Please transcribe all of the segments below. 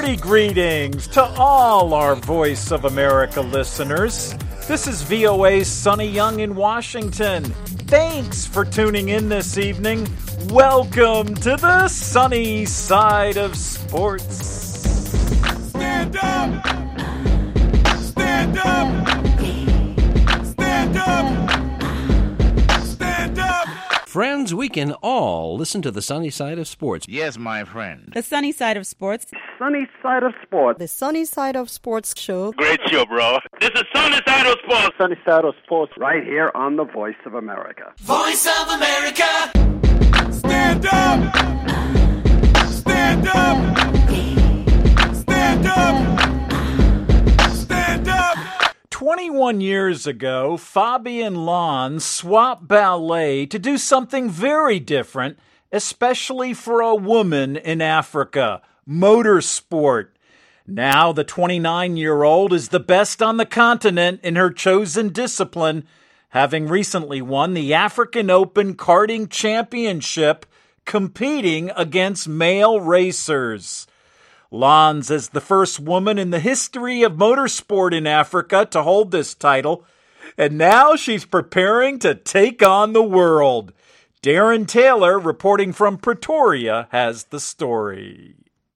Early greetings to all our Voice of America listeners. This is VOA's Sonny Young in Washington. Thanks for tuning in this evening. Welcome to the sunny side of sports. Stand up! Stand up! Stand up! Stand up! Friends, we can all listen to the sunny side of sports. Yes, my friend. The sunny side of sports. Sunny side of sports. The Sunny Side of Sports show. Great show, bro. This is Sunny Side of Sports. Sunny side of sports right here on the Voice of America. Voice of America! Stand up! Stand up! Stand up! Stand up! 21 years ago, Fabian Lans swapped ballet to do something very different, especially for a woman in Africa, motorsport. Now the 29-year-old is the best on the continent in her chosen discipline, having recently won the African Open Karting Championship, competing against male racers. Lans is the first woman in the history of motorsport in Africa to hold this title, and now she's preparing to take on the world. Darren Taylor, reporting from Pretoria, has the story.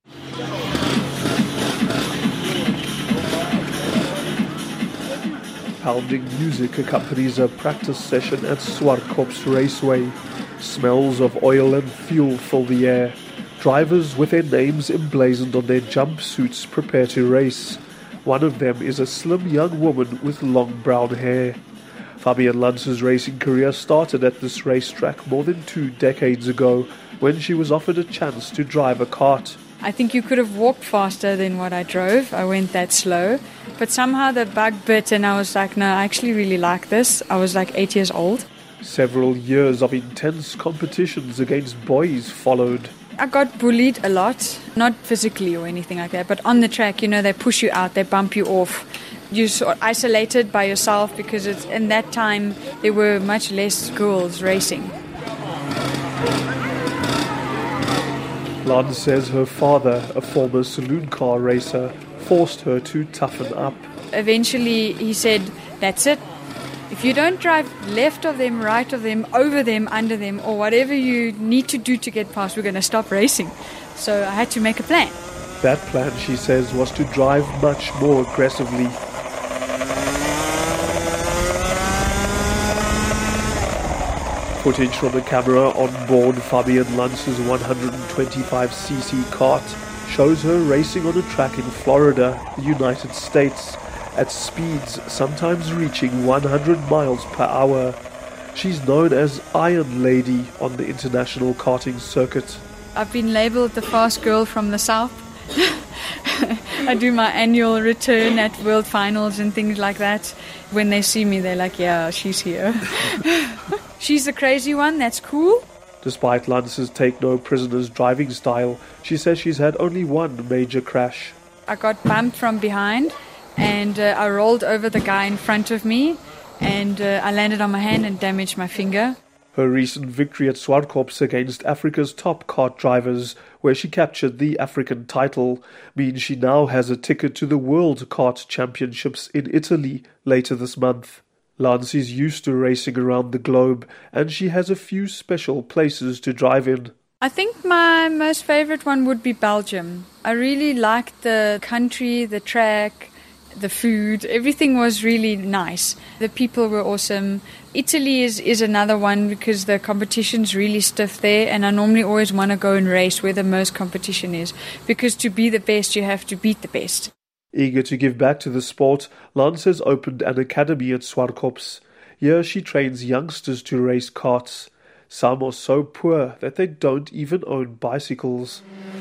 Pounding music accompanies a practice session at Swartkops Raceway. Smells of oil and fuel fill the air. Drivers with their names emblazoned on their jumpsuits prepare to race. One of them is a slim young woman with long brown hair. Fabian Lans's racing career started at this racetrack more than 2 decades ago when she was offered a chance to drive a kart. I think you could have walked faster than what I drove. I went that slow. But somehow the bug bit and I was like, no, I actually really like this. I was like 8 years old. Several years of intense competitions against boys followed. I got bullied a lot, not physically or anything like that, but on the track, you know, they push you out, they bump you off. You're sort of isolated by yourself because in that time there were much less girls racing. Lans says her father, a former saloon car racer, forced her to toughen up. Eventually he said, that's it. If you don't drive left of them, right of them, over them, under them, or whatever you need to do to get past, we're going to stop racing. So I had to make a plan. That plan, she says, was to drive much more aggressively. Footage from the camera on board Fabian Lans's 125cc kart shows her racing on a track in Florida, the United States, at speeds sometimes reaching 100 miles per hour. She's known as Iron Lady on the international karting circuit. I've been labelled the fast girl from the south. I do my annual return at World Finals and things like that. When they see me, they're like, yeah, she's here. She's the crazy one, that's cool. Despite Lans's take-no-prisoners driving style, she says she's had only one major crash. I got bumped from behind and I rolled over the guy in front of me and I landed on my hand and damaged my finger. Her recent victory at Swartkops against Africa's top kart drivers, where she captured the African title, means she now has a ticket to the World Kart Championships in Italy later this month. Lans is used to racing around the globe, and she has a few special places to drive in. I think my most favourite one would be Belgium. I really liked the country, the track, the food. Everything was really nice. The people were awesome. Italy is another one because the competition's really stiff there, and I normally always want to go and race where the most competition is, because to be the best you have to beat the best. Eager to give back to the sport, Lans has opened an academy at Swartkops. Here she trains youngsters to race karts. Some are so poor that they don't even own bicycles.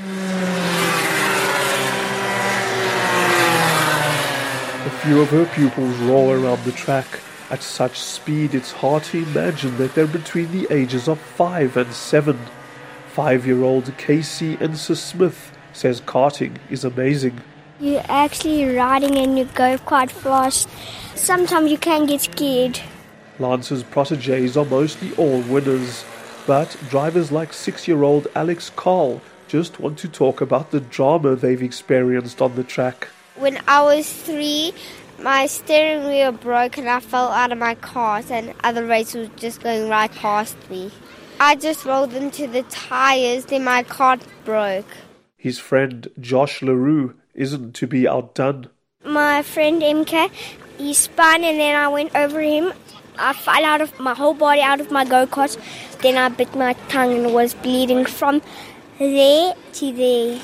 A few of her pupils roll around the track. At such speed, it's hard to imagine that they're between the ages of 5 and 7. 5-year-old Casey Enser Smith says karting is amazing. You're actually riding and you go quite fast. Sometimes you can get scared. Lans's protégés are mostly all winners, but drivers like 6-year-old Alex Carl just want to talk about the drama they've experienced on the track. When I was 3, my steering wheel broke and I fell out of my cart and other racers were just going right past me. I just rolled into the tires, then my cart broke. His friend Josh LaRue isn't to be outdone. My friend MK, he spun and then I went over him. I fell out of my whole body out of my go-kart. Then I bit my tongue and was bleeding from there to there.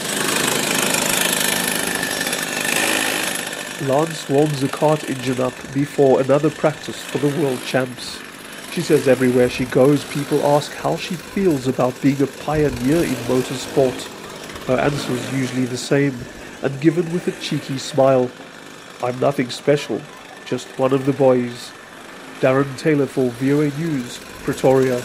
Lance warms the kart engine up before another practice for the world champs. She says everywhere she goes, people ask how she feels about being a pioneer in motorsport. Her answer is usually the same, and given with a cheeky smile. I'm nothing special, just one of the boys. Darren Taylor for VOA News, Pretoria.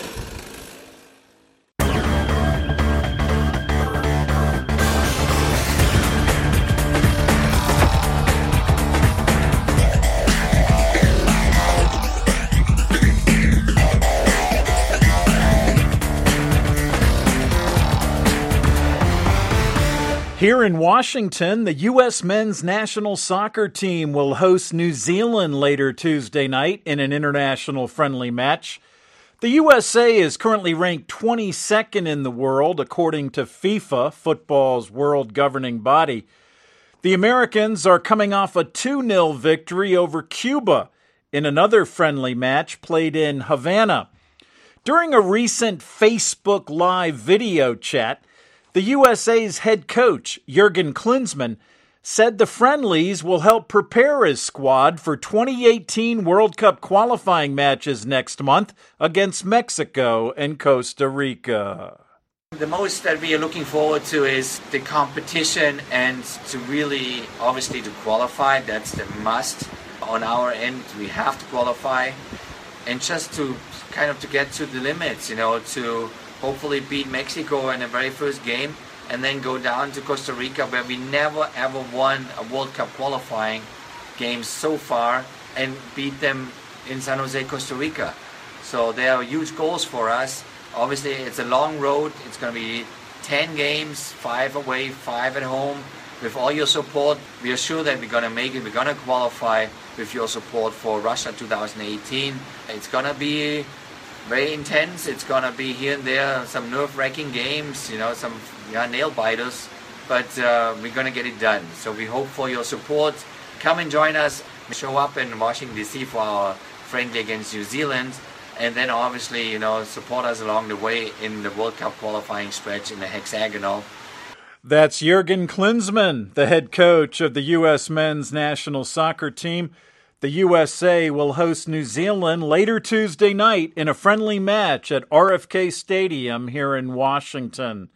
Here in Washington, the U.S. men's national soccer team will host New Zealand later Tuesday night in an international friendly match. The USA is currently ranked 22nd in the world, according to FIFA, football's world governing body. The Americans are coming off a 2-0 victory over Cuba in another friendly match played in Havana. During a recent Facebook Live video chat, the USA's head coach, Jurgen Klinsmann, said the friendlies will help prepare his squad for 2018 World Cup qualifying matches next month against Mexico and Costa Rica. The most that we are looking forward to is the competition and to really, obviously, to qualify. That's the must on our end. We have to qualify and just to kind of to get to the limits, to hopefully beat Mexico in the very first game and then go down to Costa Rica, where we never ever won a World Cup qualifying game so far, and beat them in San Jose, Costa Rica. So they are huge goals for us. Obviously, it's a long road. It's going to be 10 games, 5 away, 5 at home. With all your support, we are sure that we're going to make it. We're going to qualify with your support for Russia 2018. It's going to be very intense. It's going to be here and there some nerve-wracking games, some nail-biters, but we're going to get it done. So we hope for your support. Come and join us. Show up in Washington, D.C. for our friendly against New Zealand, and then obviously, support us along the way in the World Cup qualifying stretch in the hexagonal. That's Jurgen Klinsmann, the head coach of the U.S. men's national soccer team. The USA will host New Zealand later Tuesday night in a friendly match at RFK Stadium here in Washington.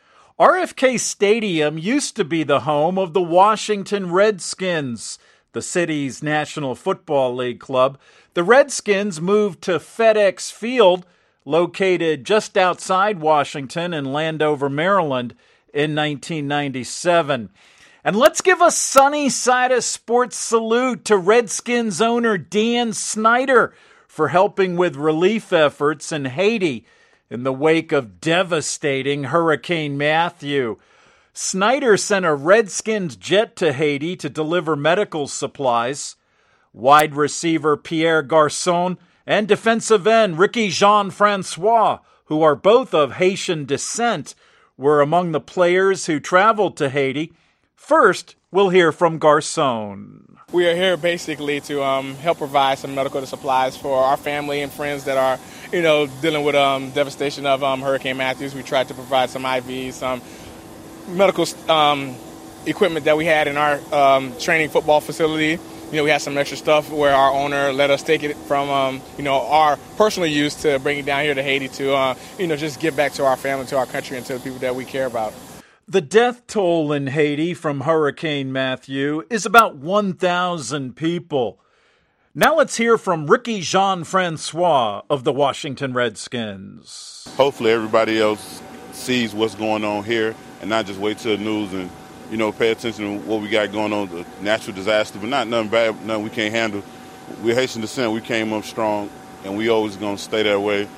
RFK Stadium used to be the home of the Washington Redskins, the city's National Football League club. The Redskins moved to FedEx Field, located just outside Washington in Landover, Maryland, in 1997. And let's give a sunny side of sports salute to Redskins owner Dan Snyder for helping with relief efforts in Haiti in the wake of devastating Hurricane Matthew. Snyder sent a Redskins jet to Haiti to deliver medical supplies. Wide receiver Pierre Garçon and defensive end Ricky Jean-Francois, who are both of Haitian descent, were among the players who traveled to Haiti. First, we'll hear from Garçon. We are here basically to help provide some medical supplies for our family and friends that are, dealing with devastation of Hurricane Matthews. We tried to provide some IVs, some medical equipment that we had in our training football facility. We had some extra stuff where our owner let us take it from, our personal use to bring it down here to Haiti to, just give back to our family, to our country, and to the people that we care about. The death toll in Haiti from Hurricane Matthew is about 1,000 people. Now let's hear from Ricky Jean-Francois of the Washington Redskins. Hopefully everybody else sees what's going on here and not just wait till the news and, pay attention to what we got going on, the natural disaster, but not nothing bad, nothing we can't handle. We're Haitian descent. We came up strong, and we always going to stay that way.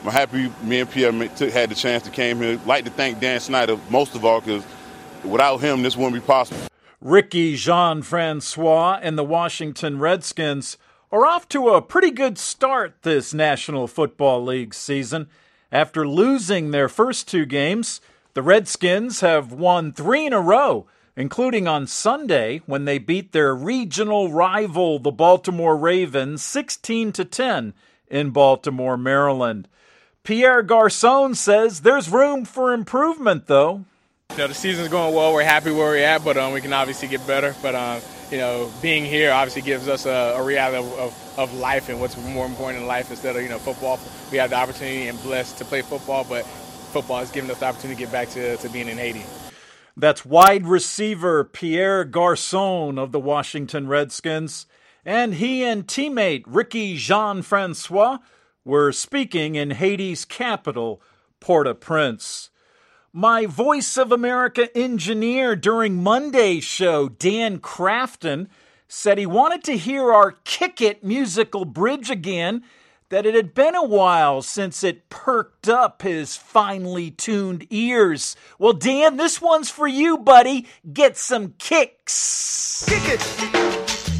I'm happy me and Pierre had the chance to came here. I'd like to thank Dan Snyder most of all, because without him, this wouldn't be possible. Ricky Jean-Francois and the Washington Redskins are off to a pretty good start this National Football League season. After losing their first 2 games, the Redskins have won 3 in a row, including on Sunday when they beat their regional rival, the Baltimore Ravens, 16-10 in Baltimore, Maryland. Pierre Garçon says there's room for improvement, though. The season's going well. We're happy where we're at, but we can obviously get better. But, being here obviously gives us a reality of life and what's more important in life instead of, football. We have the opportunity and blessed to play football, but football has given us the opportunity to get back to being in Haiti. That's wide receiver Pierre Garçon of the Washington Redskins. And he and teammate Ricky Jean-Francois were speaking in Haiti's capital, Port-au-Prince. My Voice of America engineer during Monday's show, Dan Crafton, said he wanted to hear our Kick It musical bridge again, that it had been a while since it perked up his finely tuned ears. Well, Dan, this one's for you, buddy. Get some kicks. Kick it.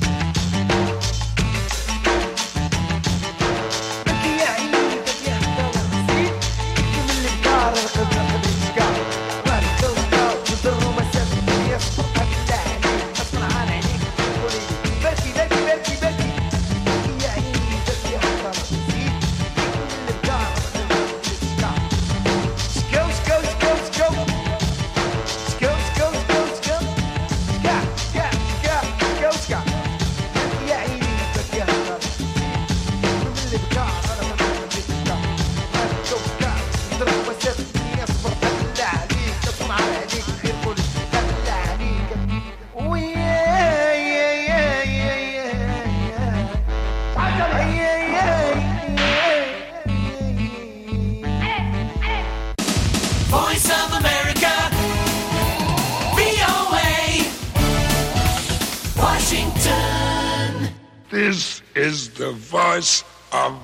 This is the voice of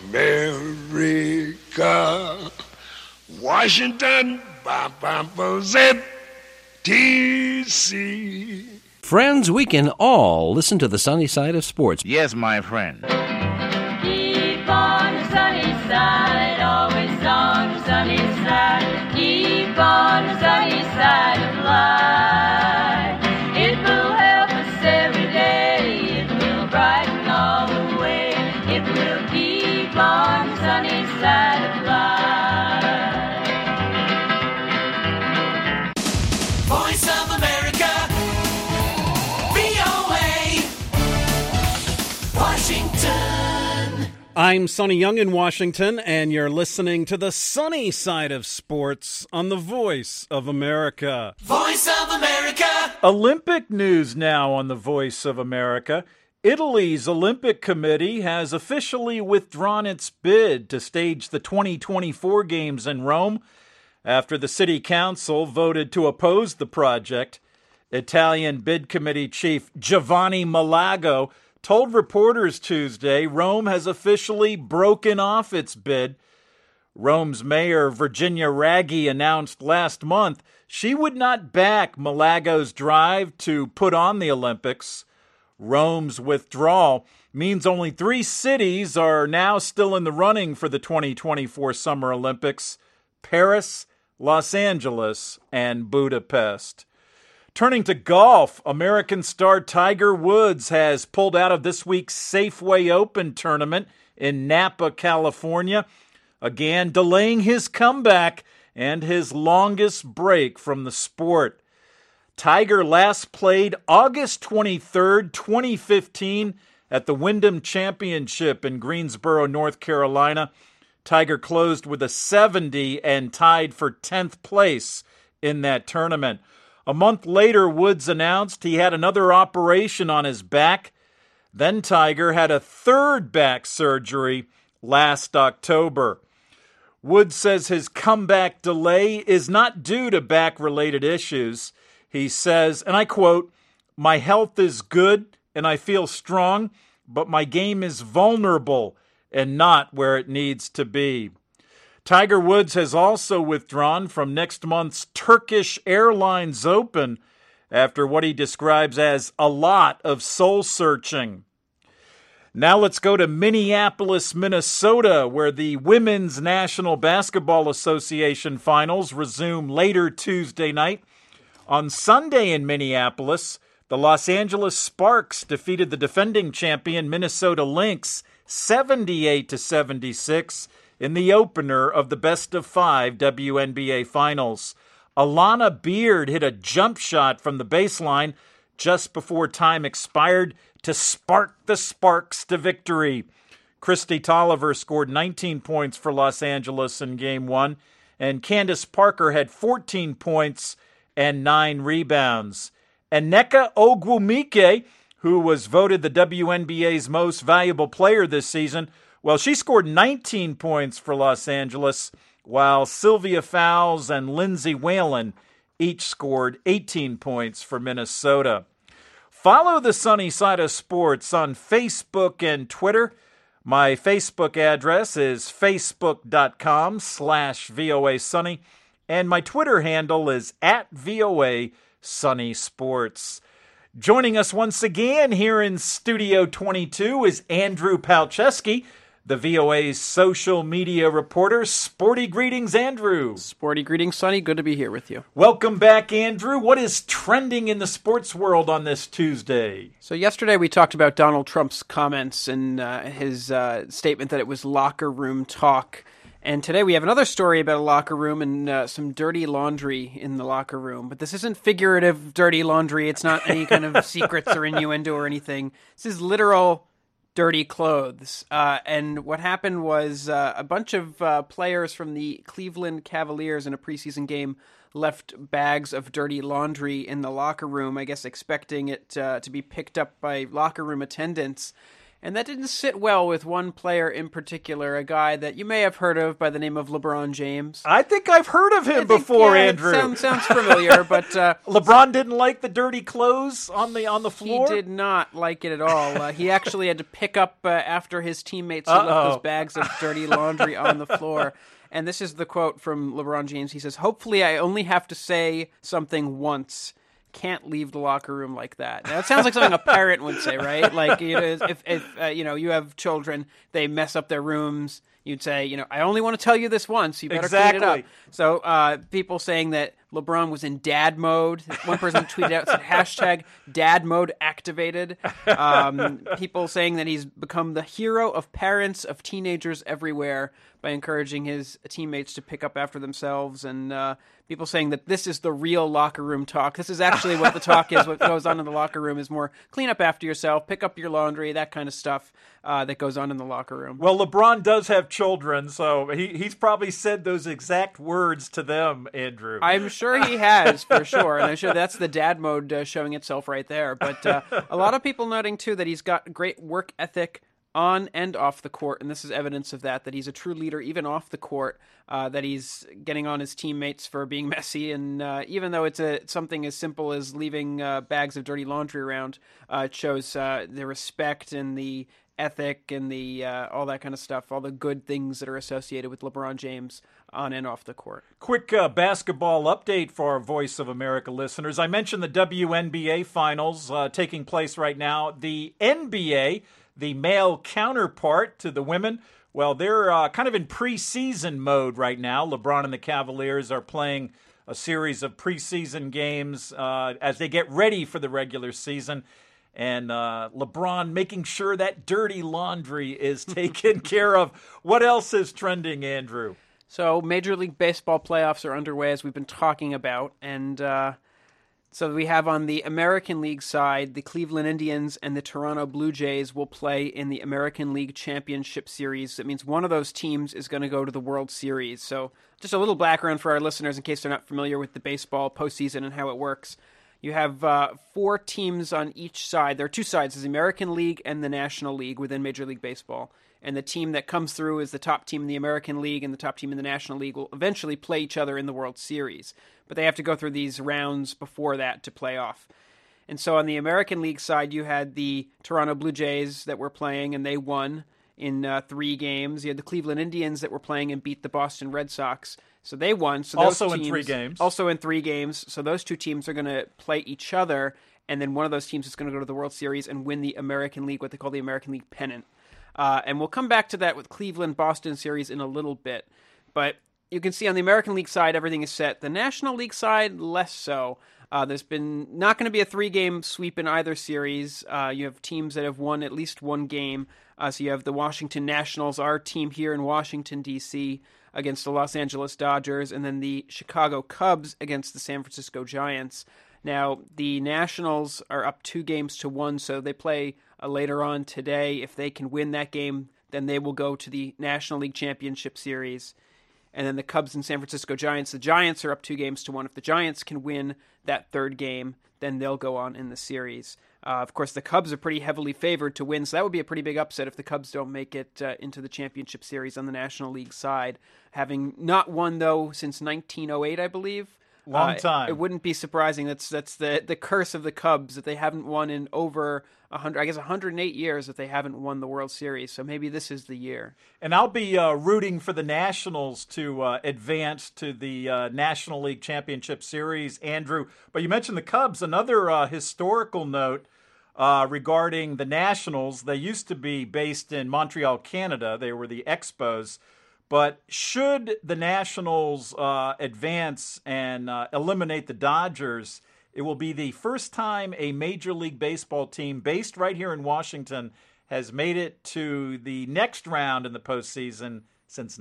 America. Washington, D.C. Friends, we can all listen to the sunny side of sports. Yes, my friend. Keep on the sunny side, always on the sunny side. Keep on the sunny side of life. It will help us every day. It will brighten all the way. It will keep on the sunny side of life. Voice of America, VOA, Washington. I'm Sonny Young in Washington, and you're listening to the sunny side of sports on the Voice of America. Voice of America. Olympic news now on the Voice of America. Italy's Olympic Committee has officially withdrawn its bid to stage the 2024 Games in Rome after the city council voted to oppose the project. Italian bid committee chief Giovanni Malago told reporters Tuesday Rome has officially broken off its bid. Rome's mayor Virginia Raggi announced last month she would not back Malago's drive to put on the Olympics. Rome's withdrawal means only 3 cities are now still in the running for the 2024 Summer Olympics: Paris, Los Angeles, and Budapest. Turning to golf, American star Tiger Woods has pulled out of this week's Safeway Open tournament in Napa, California, again delaying his comeback and his longest break from the sport. Tiger last played August 23rd, 2015 at the Wyndham Championship in Greensboro, North Carolina. Tiger closed with a 70 and tied for 10th place in that tournament. A month later, Woods announced he had another operation on his back. Then Tiger had a third back surgery last October. Woods says his comeback delay is not due to back-related issues. He says, and I quote, "My health is good and I feel strong, but my game is vulnerable and not where it needs to be." Tiger Woods has also withdrawn from next month's Turkish Airlines Open after what he describes as a lot of soul-searching. Now let's go to Minneapolis, Minnesota, where the Women's National Basketball Association finals resume later Tuesday night. On Sunday in Minneapolis, the Los Angeles Sparks defeated the defending champion Minnesota Lynx 78-76 in the opener of the best-of-5 WNBA Finals. Alana Beard hit a jump shot from the baseline just before time expired to spark the Sparks to victory. Christy Tolliver scored 19 points for Los Angeles in Game 1, and Candace Parker had 14 points and 9 rebounds. And Nneka Ogwumike, who was voted the WNBA's most valuable player this season, well, she scored 19 points for Los Angeles, while Sylvia Fowles and Lindsay Whalen each scored 18 points for Minnesota. Follow the Sunny Side of Sports on Facebook and Twitter. My Facebook address is facebook.com/VOA Sunny, and my Twitter handle is @VOA Sunny Sports. Joining us once again here in Studio 22 is Andrew Palczewski, the VOA's social media reporter. Sporty greetings, Andrew. Sporty greetings, Sonny. Good to be here with you. Welcome back, Andrew. What is trending in the sports world on this Tuesday? So yesterday we talked about Donald Trump's comments and his statement that it was locker room talk. And today we have another story about a locker room and some dirty laundry in the locker room. But this isn't figurative dirty laundry. It's not any kind of secrets or innuendo or anything. This is literal dirty clothes. And what happened was a bunch of players from the Cleveland Cavaliers in a preseason game left bags of dirty laundry in the locker room, I guess expecting it to be picked up by locker room attendants. And that didn't sit well with one player in particular, a guy that you may have heard of by the name of LeBron James. I think I've heard of him before, Andrew. Sounds familiar, but LeBron didn't like the dirty clothes on the floor? He did not like it at all. He actually had to pick up after his teammates who left those bags of dirty laundry on the floor. And this is the quote from LeBron James. He says, "Hopefully I only have to say something once. Can't leave the locker room like that." Now, it sounds like something a parent would say, right? Like, if you have children, they mess up their rooms, you'd say, I only want to tell you this once. You better clean it up. So people saying that LeBron was in dad mode. One person tweeted out, said, hashtag dad mode activated. People saying that he's become the hero of parents of teenagers everywhere by encouraging his teammates to pick up after themselves, and people saying that this is the real locker room talk. This is actually what the talk is. What goes on in the locker room is more clean up after yourself, pick up your laundry, that kind of stuff that goes on in the locker room. Well, LeBron does have children, so he's probably said those exact words to them, Andrew. I'm sure he has, for sure, and I'm sure that's the dad mode showing itself right there. But a lot of people noting, too, that he's got great work ethic on and off the court, and this is evidence of that he's a true leader even off the court, that he's getting on his teammates for being messy, and even though it's something as simple as leaving bags of dirty laundry around, it shows the respect and the ethic and the all that kind of stuff, all the good things that are associated with LeBron James on and off the court. Quick basketball update for our Voice of America listeners. I mentioned the WNBA finals taking place right now. The NBA, the male counterpart to the women, well, they're kind of in preseason mode right now. LeBron and the Cavaliers are playing a series of preseason games as they get ready for the regular season. And LeBron making sure that dirty laundry is taken care of. What else is trending, Andrew? So Major League Baseball playoffs are underway, as we've been talking about, and so we have on the American League side, the Cleveland Indians and the Toronto Blue Jays will play in the American League Championship Series. That means one of those teams is going to go to the World Series. So just a little background for our listeners in case they're not familiar with the baseball postseason and how it works. You have 4 teams on each side. There are 2 sides, the American League and the National League within Major League Baseball. And the team that comes through is the top team in the American League, and the top team in the National League will eventually play each other in the World Series. But they have to go through these rounds before that to play off. And so on the American League side, you had the Toronto Blue Jays that were playing, and they won in 3 games. You had the Cleveland Indians that were playing and beat the Boston Red Sox. So they won. So also in 3 games. Also in 3 games. So those 2 teams are going to play each other, and then one of those teams is going to go to the World Series and win the American League, what they call the American League pennant. And we'll come back to that with Cleveland-Boston series in a little bit. But you can see on the American League side, everything is set. The National League side, less so. There's been not going to be a 3-game sweep in either series. You have teams that have won at least 1 game. So you have the Washington Nationals, our team here in Washington, D.C., against the Los Angeles Dodgers, and then the Chicago Cubs against the San Francisco Giants. Now, the Nationals are up 2-1, so they play later on today. If they can win that game, then they will go to the National League Championship Series. And then the Cubs and San Francisco Giants, the Giants are up 2-1. If the Giants can win that 3rd game, then they'll go on in the series. Of course, the Cubs are pretty heavily favored to win, so that would be a pretty big upset if the Cubs don't make it into the championship series on the National League side. Having not won, though, since 1908, I believe. Long time. It wouldn't be surprising. That's the curse of the Cubs, that they haven't won in over 108 years that they haven't won the World Series. So maybe this is the year. And I'll be rooting for the Nationals to advance to the National League Championship Series, Andrew. But you mentioned the Cubs. Another historical note regarding the Nationals. They used to be based in Montreal, Canada. They were the Expos. But should the Nationals advance and eliminate the Dodgers, it will be the first time a Major League Baseball team based right here in Washington has made it to the next round in the postseason since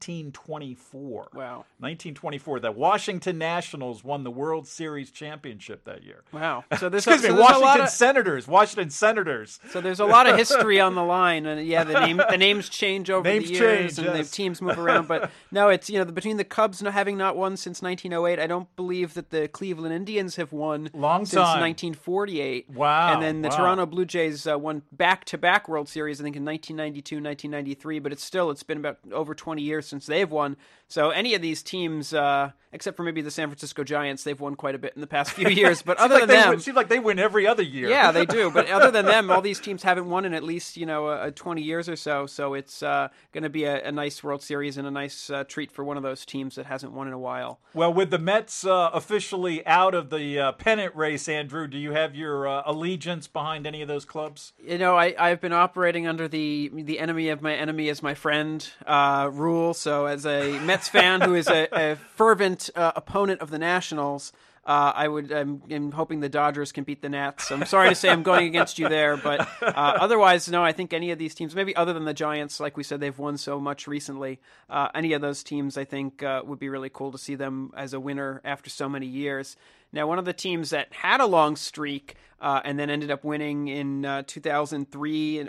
1924. Wow. 1924. The Washington Nationals won the World Series championship that year. Wow. So there's Washington Senators. So there's a lot of history on the line, and yeah, the names change over the years, and the teams move around. But no, it's between the Cubs having not won since 1908, I don't believe that the Cleveland Indians have won since 1948. Wow. And then the Toronto Blue Jays won back-to-back World Series, I think in 1992, 1993. But it's been about over 20 years since they've won. So any of these teams, except for maybe the San Francisco Giants, they've won quite a bit in the past few years. But other than them, it seems like they win every other year. Yeah, they do. But other than them, all these teams haven't won in at least 20 years or so. So it's going to be a nice World Series and a nice treat for one of those teams that hasn't won in a while. Well, with the Mets officially out of the pennant race, Andrew, do you have your allegiance behind any of those clubs? I've been operating under the enemy of my enemy is my friend rule. So as a Mets fan who is a fervent opponent of the Nationals, I'm hoping the Dodgers can beat the Nats. I'm sorry to say I'm going against you there, but otherwise, no, I think any of these teams, maybe other than the Giants, like we said, they've won so much recently. Any of those teams, I think, would be really cool to see them as a winner after so many years. Now, one of the teams that had a long streak and then ended up winning in 2004,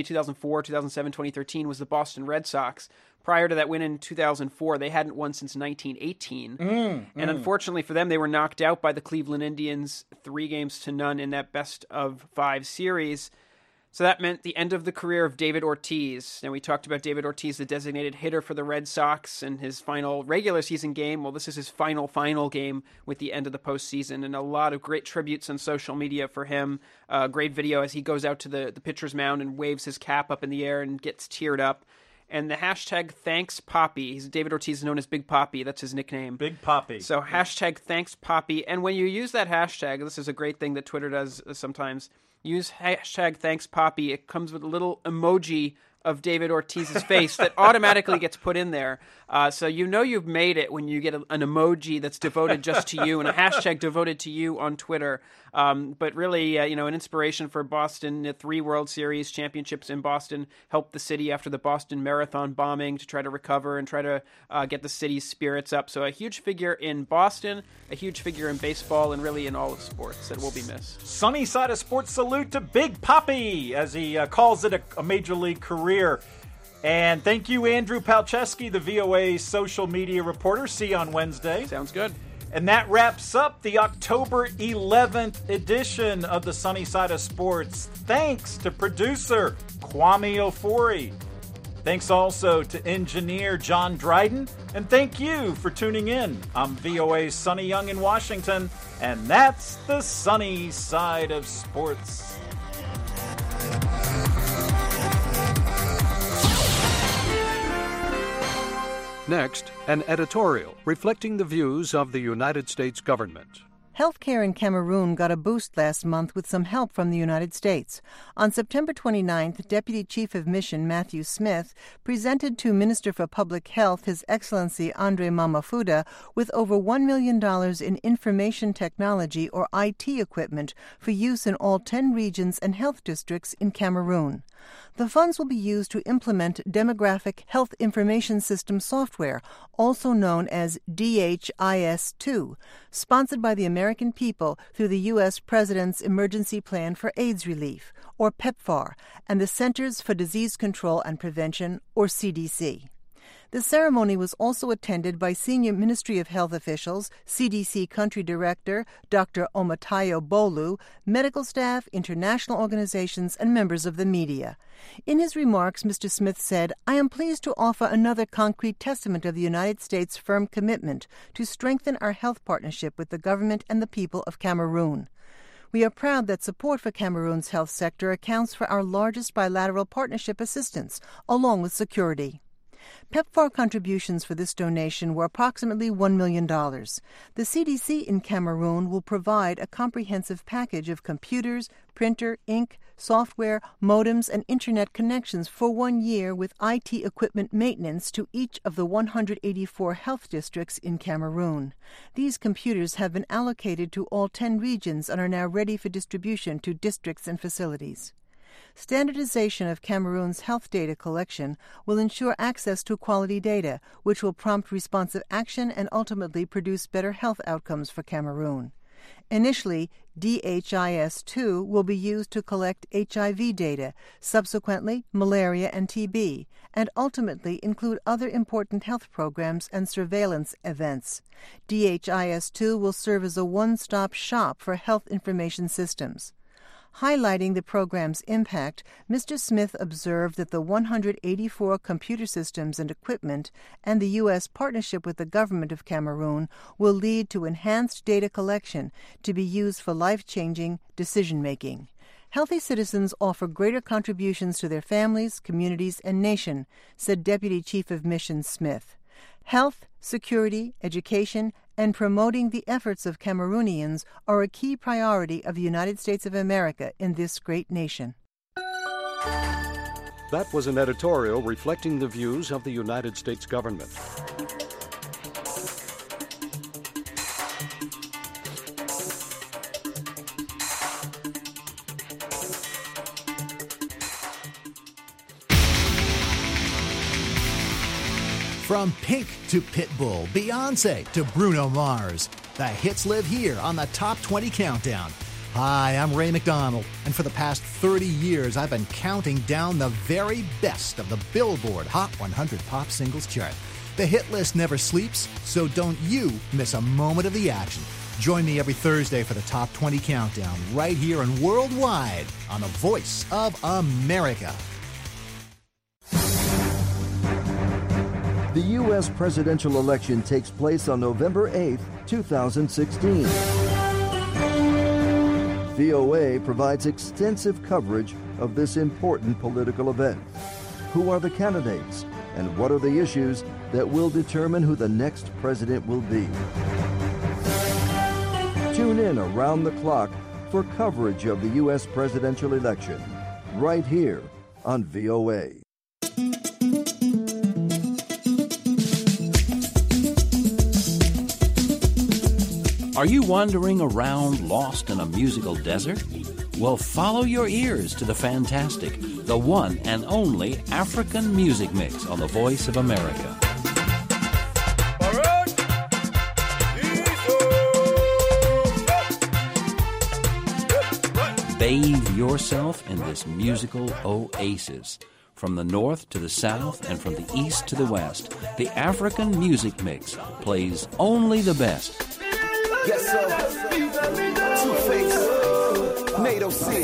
2007, 2013 was the Boston Red Sox. Prior to that win in 2004, they hadn't won since 1918. And unfortunately for them, they were knocked out by the Cleveland Indians 3-0 in that best-of-5 series. So that meant the end of the career of David Ortiz. Now, we talked about David Ortiz, the designated hitter for the Red Sox, and his final regular season game. Well, this is his final game with the end of the postseason, and a lot of great tributes on social media for him. Great video as he goes out to the pitcher's mound and waves his cap up in the air and gets teared up. And the hashtag Thanks Poppy. David Ortiz is known as Big Poppy. That's his nickname. Big Poppy. So hashtag Thanks Poppy. And when you use that hashtag, this is a great thing that Twitter does sometimes. Use hashtag Thanks Poppy. It comes with a little emoji of David Ortiz's face that automatically gets put in there. So you've made it when you get an emoji that's devoted just to you and a hashtag devoted to you on Twitter. But really, an inspiration for Boston. 3 World Series championships in Boston helped the city after the Boston Marathon bombing to try to recover and try to get the city's spirits up. So a huge figure in Boston, a huge figure in baseball, and really in all of sports that will be missed. Sunny Side of Sports salute to Big Poppy, as he calls it a major league career. And thank you, Andrew Palczewski, the VOA social media reporter. See you on Wednesday. Sounds good. And that wraps up the October 11th edition of the Sunny Side of Sports. Thanks to producer Kwame Ofori. Thanks also to engineer John Dryden. And thank you for tuning in. I'm VOA's Sonny Young in Washington. And that's the Sunny Side of Sports. Next, an editorial reflecting the views of the United States government. Healthcare in Cameroon got a boost last month with some help from the United States. On September 29th, Deputy Chief of Mission Matthew Smith presented to Minister for Public Health His Excellency Andre Mamafuda with over $1 million in information technology or IT equipment for use in all 10 regions and health districts in Cameroon. The funds will be used to implement Demographic Health Information System software, also known as DHIS2, sponsored by the American people through the U.S. President's Emergency Plan for AIDS Relief, or PEPFAR, and the Centers for Disease Control and Prevention, or CDC. The ceremony was also attended by senior Ministry of Health officials, CDC Country Director Dr. Omatayo Bolu, medical staff, international organizations, and members of the media. In his remarks, Mr. Smith said, "I am pleased to offer another concrete testament of the United States' firm commitment to strengthen our health partnership with the government and the people of Cameroon. We are proud that support for Cameroon's health sector accounts for our largest bilateral partnership assistance, along with security." PEPFAR contributions for this donation were approximately $1 million. The CDC in Cameroon will provide a comprehensive package of computers, printer, ink, software, modems, and Internet connections for 1 year with IT equipment maintenance to each of the 184 health districts in Cameroon. These computers have been allocated to all 10 regions and are now ready for distribution to districts and facilities. Standardization of Cameroon's health data collection will ensure access to quality data, which will prompt responsive action and ultimately produce better health outcomes for Cameroon. Initially, DHIS2 will be used to collect HIV data, subsequently malaria and TB, and ultimately include other important health programs and surveillance events. DHIS2 will serve as a one-stop shop for health information systems. Highlighting the program's impact, Mr. Smith observed that the 184 computer systems and equipment and the U.S. partnership with the government of Cameroon will lead to enhanced data collection to be used for life-changing decision-making. Healthy citizens offer greater contributions to their families, communities, and nation, said Deputy Chief of Mission Smith. Health, security, education, and promoting the efforts of Cameroonians are a key priority of the United States of America in this great nation. That was an editorial reflecting the views of the United States government. From Pink to Pitbull, Beyonce to Bruno Mars, the hits live here on the Top 20 Countdown. Hi, I'm Ray McDonald, and for the past 30 years, I've been counting down the very best of the Billboard Hot 100 Pop Singles chart. The hit list never sleeps, so don't you miss a moment of the action. Join me every Thursday for the Top 20 Countdown, right here and worldwide on the Voice of America. The U.S. presidential election takes place on November 8, 2016. VOA provides extensive coverage of this important political event. Who are the candidates, and what are the issues that will determine who the next president will be? Tune in around the clock for coverage of the U.S. presidential election, right here on VOA. Are you wandering around lost in a musical desert? Well, follow your ears to the fantastic, the one and only African Music Mix on the Voice of America. Bathe yourself in this musical oasis. From the north to the south and from the east to the west, the African Music Mix plays only the best. Yes, sir. Two-Face, NATO C.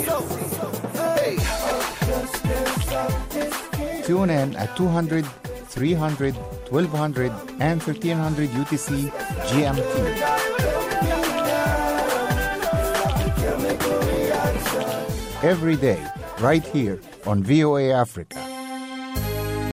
Hey. Tune in at 200, 300, 1200, and 1300 UTC GMT. Every day, right here on VOA Africa.